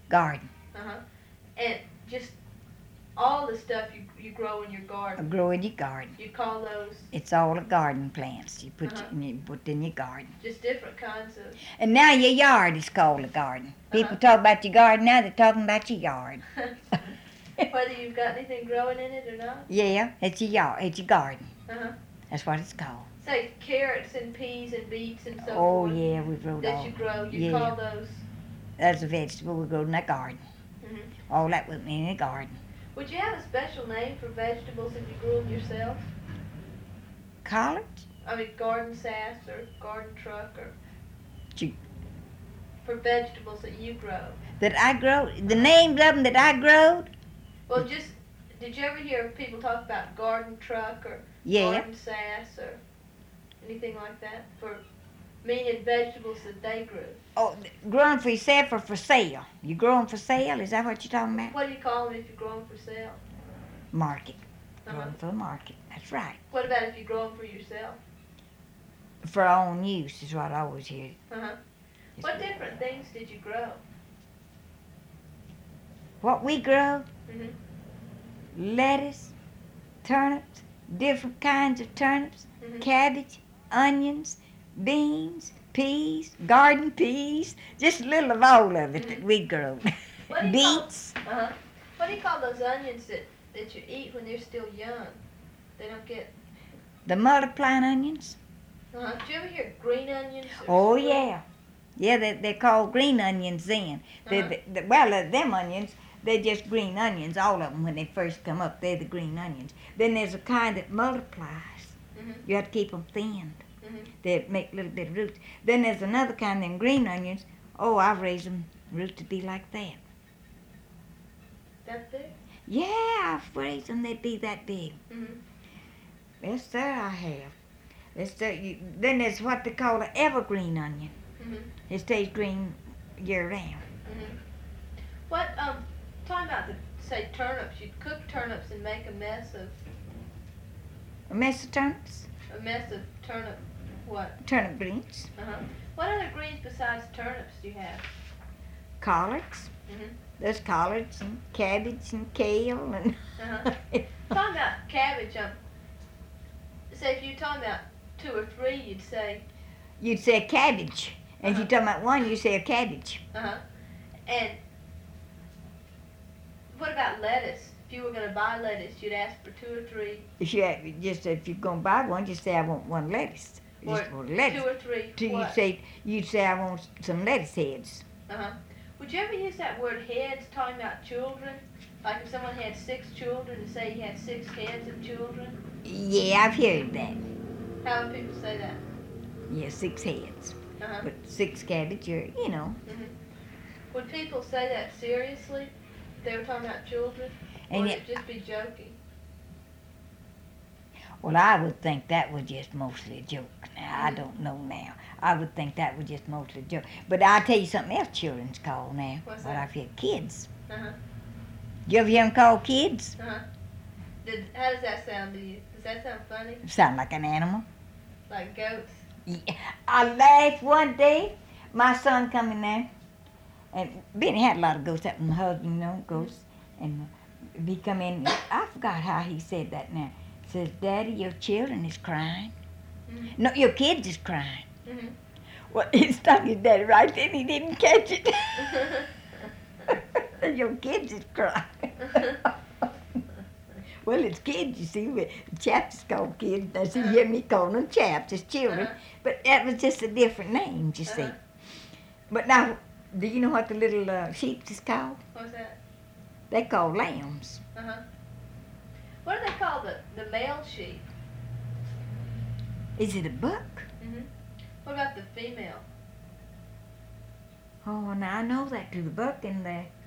Garden. Uh-huh. And just all the stuff you grow in your garden. Grow in your garden. You call those? It's all the garden plants you put, Uh-huh. you put in your garden. Just different kinds of... And now your yard is called a garden. People talk about your garden now, they're talking about your yard. Whether you've got anything growing in it or not? Yeah, it's your yard, it's your garden. Uh-huh. That's what it's called. Say carrots and peas and beets and so Oh, forth. yeah, we grow That all. you grow. You Yeah. call those... That's a vegetable we grow in that garden. Mhm. All that was in the garden. Would you have a special name for vegetables if you grew them yourself? Collards? I mean, garden sass or garden truck or... Gee. For vegetables that you grow. That I grow, the names of them that I growed? Well, just... Did you ever hear people talk about garden truck or Yeah. garden sass or anything like that? For meaning vegetables that they grew. Oh, growing for yourself or for sale? You grow them for sale? Is that what you're talking about? What do you call them if you grow them for sale? Market. Uh-huh. Growing for the market. That's right. What about if you grow them for yourself? For our own use is what I always hear. Uh-huh. What different things did you grow? What we grow? Mm-hmm. Lettuce, turnips, different kinds of turnips, Mm-hmm. cabbage, onions, beans, peas, garden peas, just a little of all of it that we grow. What do you call- Beets. Uh-huh. What do you call those onions that you eat when they're still young? They don't get... The multiplying onions. Uh-huh. Did you ever hear green onions? Oh, spring? yeah. Yeah, they're called green onions then. Them onions, they're just green onions, all of them when they first come up. They're the green onions. Then there's a kind that multiplies. Mm-hmm. You have to keep them thinned. Mm-hmm. They make a little bit of roots. Then there's another kind, them green onions. Oh, I've raised them roots to be like that. That big? Yeah, I've raised them. They'd be that big. Mm-hmm. Yes, sir, I have. Yes, sir. Then there's what they call an evergreen onion. Mm-hmm. It stays green year round. Mm-hmm. What, talking about say turnips, you'd cook turnips and make a mess of Turnips, turnip, what? turnip greens, Uh-huh. What other greens besides turnips do you have? collards. Mm-hmm. There's collards and cabbage and kale and. Uh-huh. Talking about cabbage, say if you're talking about 2 or 3, you'd say, You'd say a cabbage. And if you're talking about one, you say a cabbage. uh-huh. And what about lettuce? If you were going to buy lettuce, you'd ask for 2 or 3, If you're gonna buy one, just say I want one lettuce. or Just want lettuce. 2 or 3. Till what? you'd say I want some lettuce heads. Uh-huh. Would you ever use that word heads talking about children? Like if someone had 6 children and say he had 6 heads of children? Yeah, I've heard that. How would people say that? Yeah, 6 heads. Uh-huh. But 6 cabbage, you know. Mm-hmm. Would people say that seriously? If they were talking about children? Or And would it- it just be joking? Well, I would think that was just mostly a joke. Now, I don't know now. I would think that was just mostly a joke. But I'll tell you something else children's called now. What's What that? I've heard, kids. Uh-huh. You ever hear them called kids? Uh-huh. How does that sound to you? Does that sound funny? Sound like an animal. Like goats? Yeah. I laughed one day. My son come in there, and Benny had a lot of goats. That my husband, goats. And he come in. I forgot how he said that now. Says, Daddy, your children is crying. Mm-hmm. No, your kids is crying. Mm-hmm. Well, he stuck his daddy right then. He didn't catch it. Your kids is crying. Well, it's kids, you see. Chaps is called kids. Now, see, you hear me calling them chaps. It's children. But that was just a different name, you see. But now, do you know what the little sheep is called? What's that? They're called lambs. Uh-huh. What do they call the male sheep? Is it a buck? Mm-hmm. What about the female? Oh, now I know that. To the buck and the